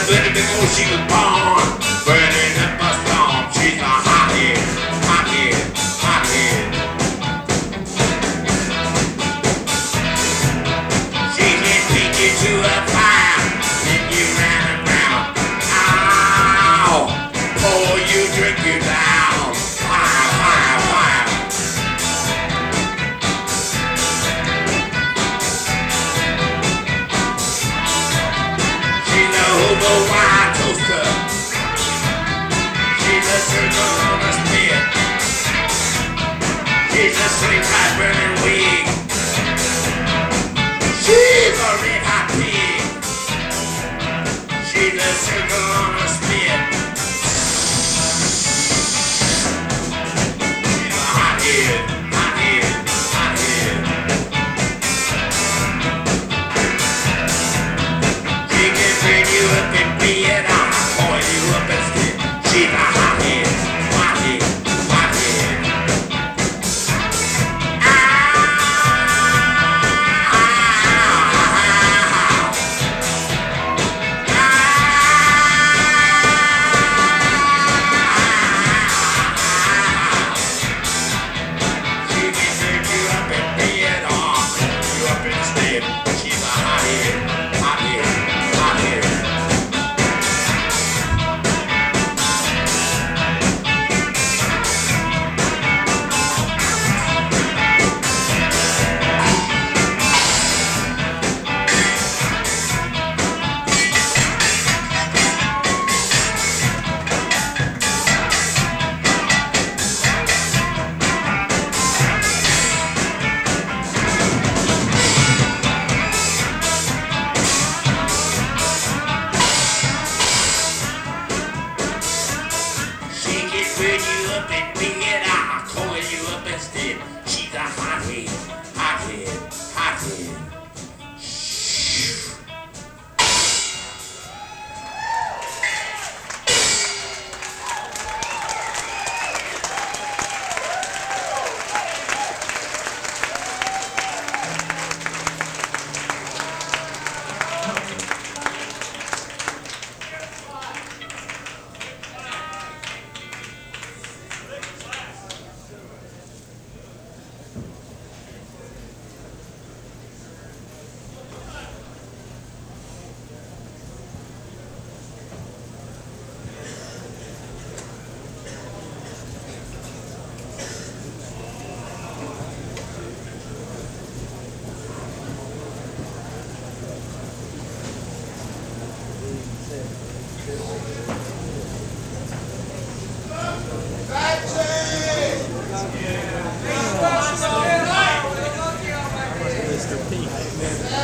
burning before she was born. Burning up a storm. She's a hothead, hothead, hothead. She can take you to a fire, then you ran around. Ow! Oh, you drink you down. Fire, fire, fire. She's a hobo wire toaster. She's a circle on a spit. She's a slick hot burning wig. She's a red hot pig. She's a circle on a spit. She's a hothead, hothead, hothead. She can burn you up in bed, I'll coil you up and stick. She's a hothead, hothead, hothead. She can burn you up in bed, I'll coil you up instead. She's a hothead, hothead, hothead. She can burn you up in bed, I'll coil you up instead. She's a hothead, hothead, hothead. Mr. P.